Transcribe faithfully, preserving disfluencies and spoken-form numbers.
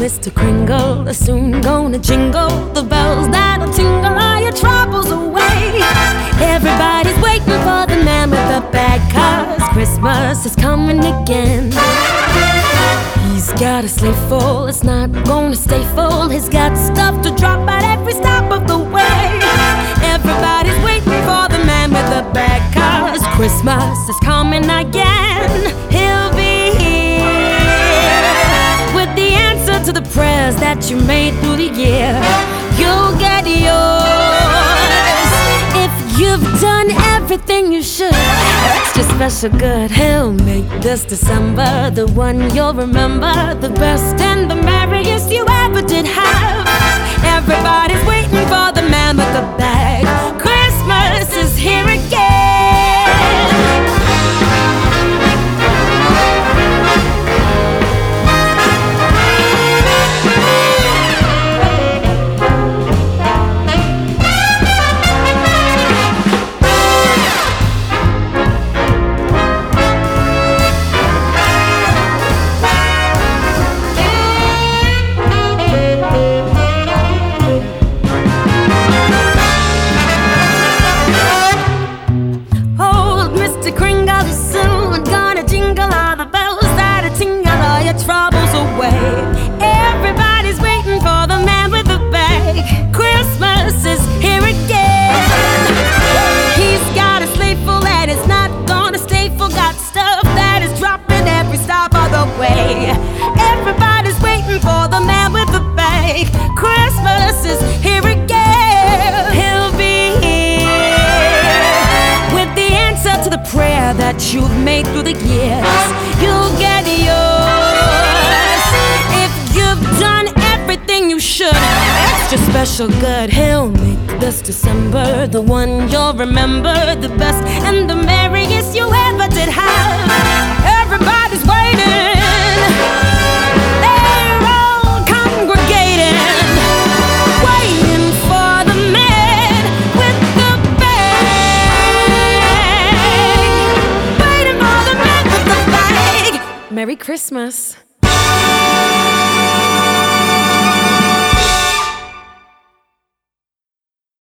Mister Kringle is soon gonna jingle the bells that'll tingle all your troubles away. Everybody's waiting for the man with the bag, 'cause Christmas is coming again. He's got a sleigh full, it's not gonna stay full. He's got stuff to drop at every stop of the way. Everybody's waiting for the man with the bag, 'cause Christmas is coming again. He'll be here with the answer to the prayers that you made through the year. You'll get yours if you've done everything you should. Extra special good, he'll make this December the one you'll remember, the best and the merriest you ever did have. Everybody's waiting for the man with the bag. Christmas is here again. Troubles away. Everybody's waiting for the man with the bag. Christmas is here again. He's got a sleigh full and it's not gonna stay full. Got stuff that is dropping every stop of the way. Everybody's waiting for the man with the bag. Christmas is here again. He'll be here with the answer to the prayer that you've made through the years. You'll get yours if you've done everything you should. Extra special good, he'll make this December the one you'll remember, the best and the merriest you ever did have. Everybody's waiting, they're all congregating, waiting for the man with the bag. Waiting for the man with the bag. Merry Christmas.